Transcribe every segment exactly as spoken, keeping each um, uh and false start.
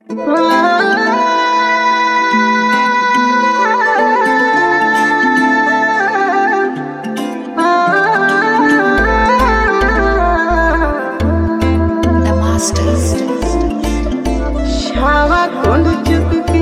छावा कुंड चुक के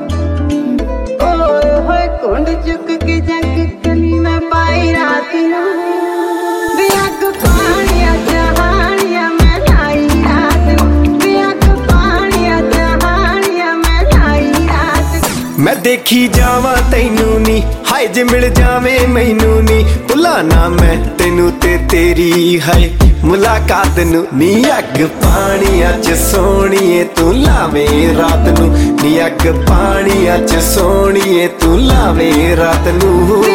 ओए होए कुंड चुक के जग कली में पाई रात बियाक पानिया जहानिया में लाई रात बियाक पानिया जहानिया में लाई रात। मैं देखी जावा तैनू नी हाय जे मिल जावे मैनू नी भुला ना मैं तेनू ते तेरी हाय मुलाकात नू नी अग पानिया च सोहणीए तू लावे रात नू नी अग पानिया च सोहणीए तू लावे रात नू।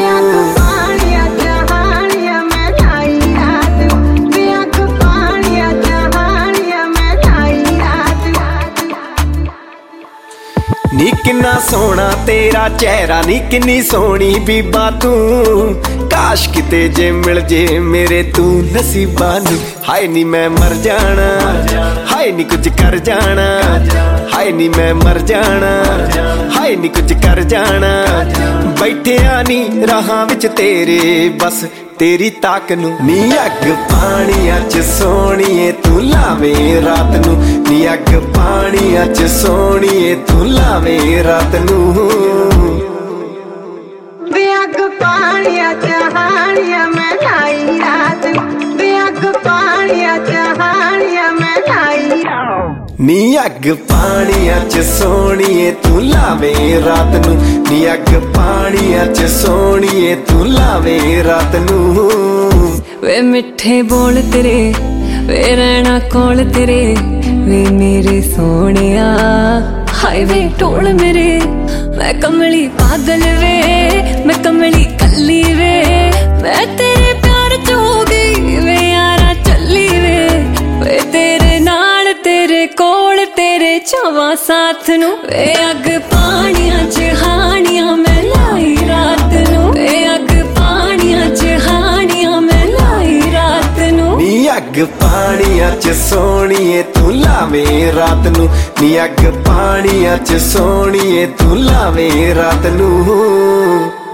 नी किन्ना सोहना तेरा चेहरा नी किन्नी सोहनी बीबा तू काश किते जे मिल जे मेरे तू नसीबा नू हाय नी मैं मर जाना हाय नी कुछ कर जाना हाय नी मैं मर जाना हाय नी कुछ कर जाना बैठिया नी राहां विच तेरे बस तेरी ताक नू नी अग पानिया च सोहणीए तू लावे रात नू नी अग पानिया च सोहणीए तू लावे रात नू। बियाक पानिया जहानिया में लाई रात बियाक पानिया जहानिया में लाई नी अग पानिया च सोहणीए तू लावे रात नू नी अग पानिया च सोहणीए तू लावे रात नू। वे मिठे बोल तेरे वे रहना कोल तेरे वे मेरे सोहणिया हाय वे ढोल मेरे मैं कमली पागल वे मैं कमली कली वे मैं तेरे प्यार च हो गई वे यारा चली वे वे तेरे नाल तेरे कोल तेरे छवा साथ नू वे अग पानिया च हानिया मैं लाई रात नू वे अग पानिया च हानिया मैं लाई रात नू नी अग पानिया च सोहणीए तू लावे रात नू नी अग पानिया च सोहणीए तू लावे रात नू।